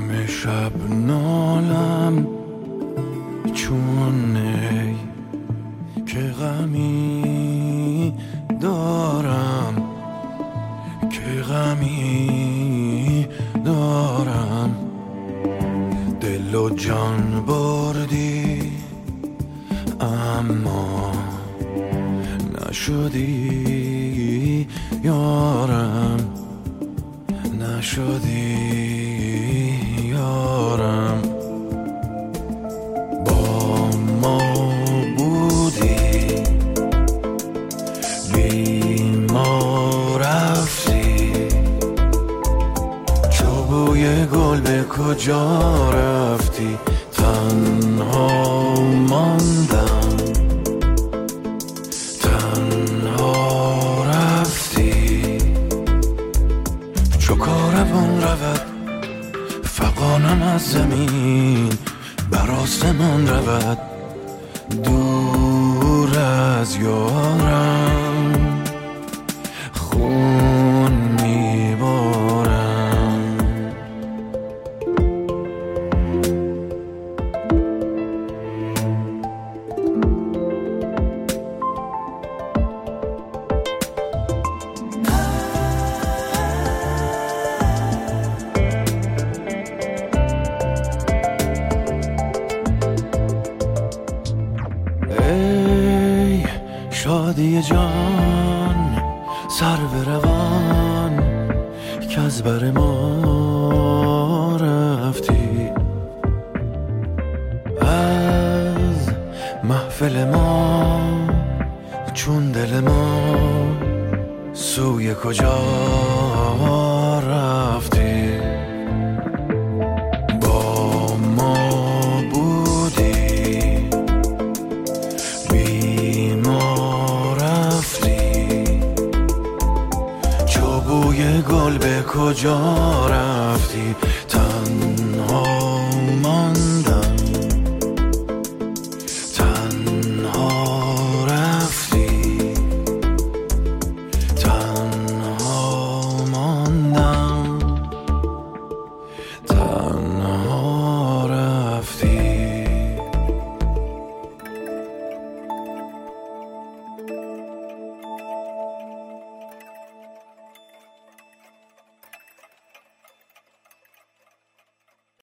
همه شب نالم چون ای که غمی دارم، که غمی دارم. دل و جان بردی اما نشدی یارم، نشدی یارم. با ما بودی بی ما رفتی، چو بوی گل به کجا رفتی؟ تنها ماندم، تنها رفتی. چو کاروان رود فغانم از زمین، بر آسمان رود دور از یارم، خون میبارم. ای شادی جان سر به روان، که از بر ما رفتی، از محفل ما چون دل ما سوی کجا رفتی؟ با ما بودی بی ما رفتی، چو بوی گل به کجا رفتی؟